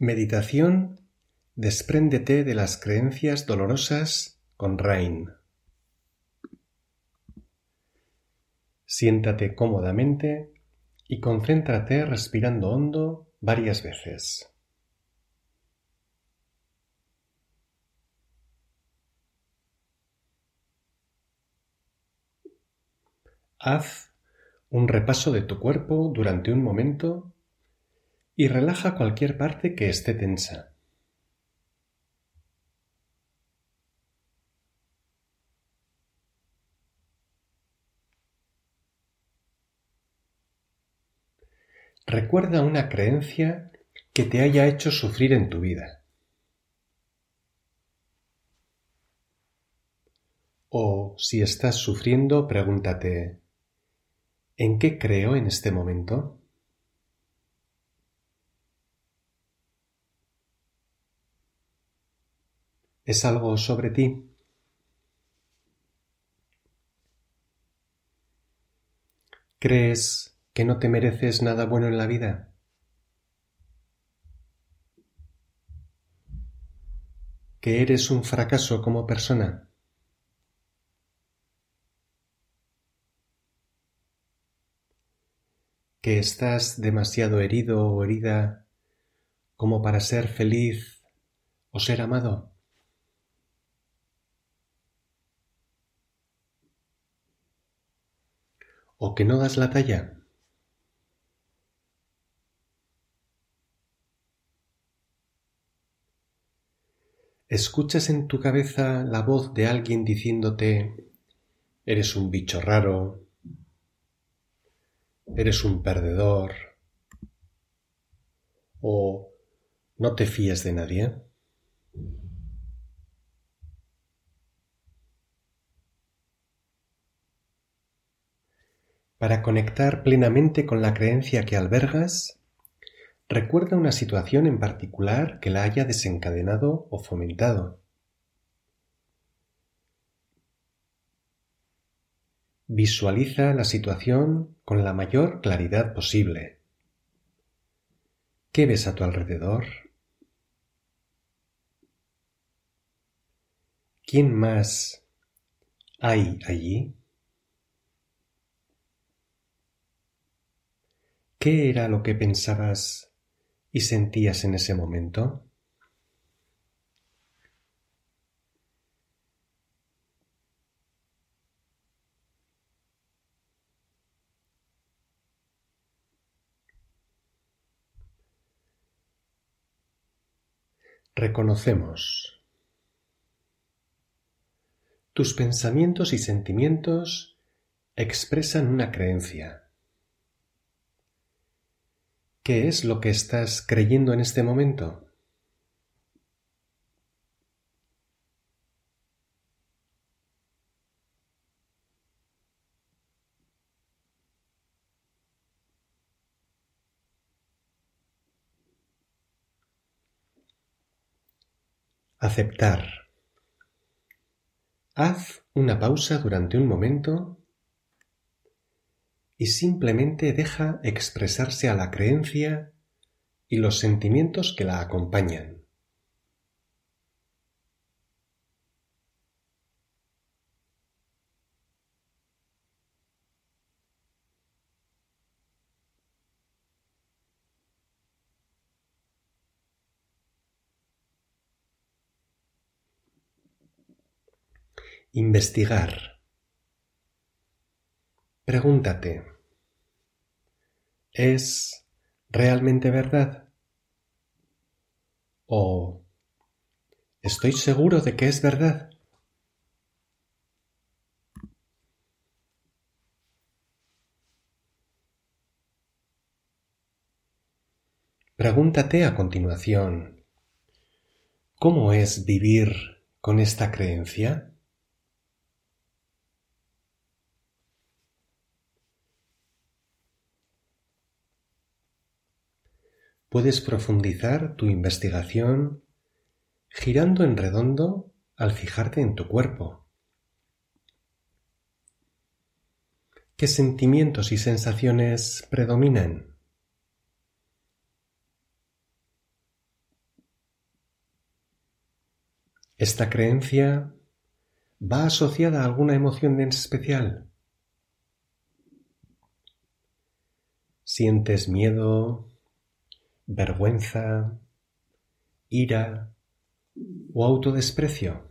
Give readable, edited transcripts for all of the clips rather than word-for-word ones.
Meditación. Despréndete de las creencias dolorosas con Rain. Siéntate cómodamente y concéntrate respirando hondo varias veces. Haz un repaso de tu cuerpo durante un momento y relaja cualquier parte que esté tensa. Recuerda una creencia que te haya hecho sufrir en tu vida. O si estás sufriendo, pregúntate, ¿en qué creo en este momento? ¿Es algo sobre ti? ¿Crees que no te mereces nada bueno en la vida? ¿Que eres un fracaso como persona? ¿Que estás demasiado herido o herida como para ser feliz o ser amado? ¿O que no das la talla? ¿Escuchas en tu cabeza la voz de alguien diciéndote, eres un bicho raro, eres un perdedor, o no te fíes de nadie? Para conectar plenamente con la creencia que albergas, recuerda una situación en particular que la haya desencadenado o fomentado. Visualiza la situación con la mayor claridad posible. ¿Qué ves a tu alrededor? ¿Quién más hay allí? ¿Qué era lo que pensabas y sentías en ese momento? Reconocemos. Tus pensamientos y sentimientos expresan una creencia. ¿Qué es lo que estás creyendo en este momento? Aceptar. Haz una pausa durante un momento y simplemente deja expresarse a la creencia y los sentimientos que la acompañan. Investigar. Pregúntate, ¿es realmente verdad? ¿O estoy seguro de que es verdad? Pregúntate a continuación, ¿cómo es vivir con esta creencia? Puedes profundizar tu investigación girando en redondo al fijarte en tu cuerpo. ¿Qué sentimientos y sensaciones predominan? ¿Esta creencia va asociada a alguna emoción en especial? ¿Sientes miedo, vergüenza, ira o autodesprecio?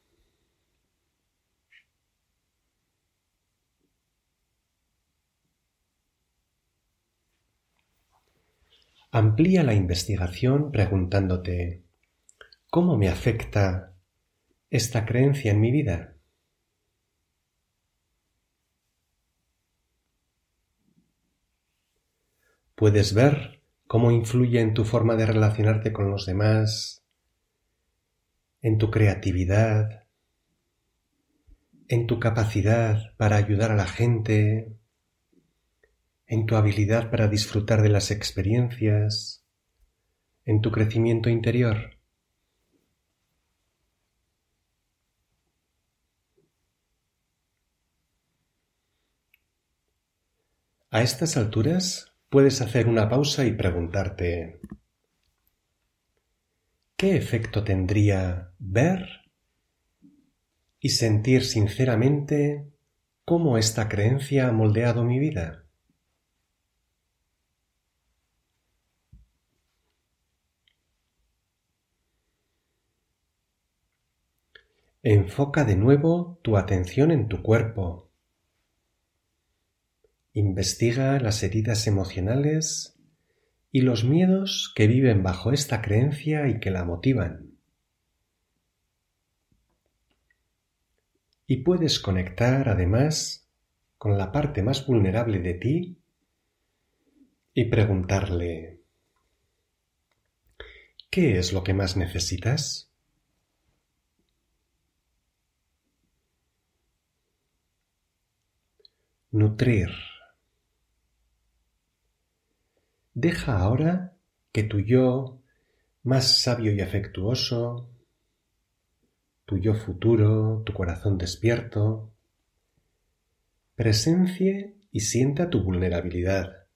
Amplía la investigación preguntándote: ¿cómo me afecta esta creencia en mi vida? ¿Puedes ver cómo influye en tu forma de relacionarte con los demás, en tu creatividad, en tu capacidad para ayudar a la gente, en tu habilidad para disfrutar de las experiencias, en tu crecimiento interior? A estas alturas puedes hacer una pausa y preguntarte: ¿qué efecto tendría ver y sentir sinceramente cómo esta creencia ha moldeado mi vida? Enfoca de nuevo tu atención en tu cuerpo. Investiga las heridas emocionales y los miedos que viven bajo esta creencia y que la motivan. Y puedes conectar además con la parte más vulnerable de ti y preguntarle: ¿qué es lo que más necesitas? Nutrir. Deja ahora que tu yo más sabio y afectuoso, tu yo futuro, tu corazón despierto, presencie y sienta tu vulnerabilidad.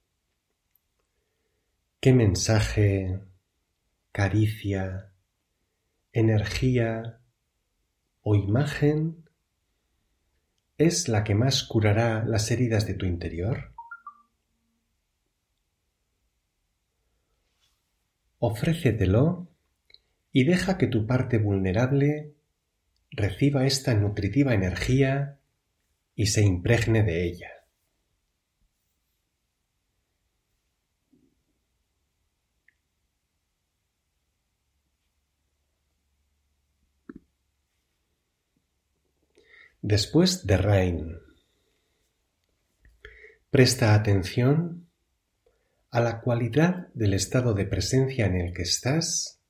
¿Qué mensaje, caricia, energía o imagen es la que más curará las heridas de tu interior? Ofrécetelo y deja que tu parte vulnerable reciba esta nutritiva energía y se impregne de ella. Después de Rain, presta atención a la cualidad del estado de presencia en el que estás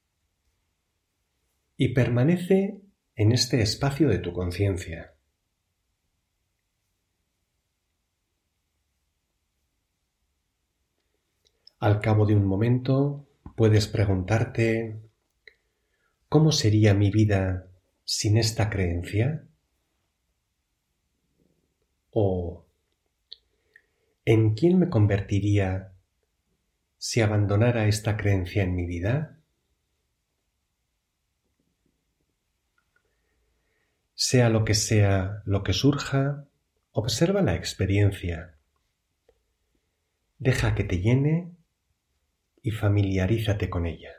y permanece en este espacio de tu conciencia. Al cabo de un momento puedes preguntarte: ¿cómo sería mi vida sin esta creencia? O ¿en quién me convertiría si abandonara esta creencia en mi vida? Sea lo que surja, observa la experiencia. Deja que te llene y familiarízate con ella.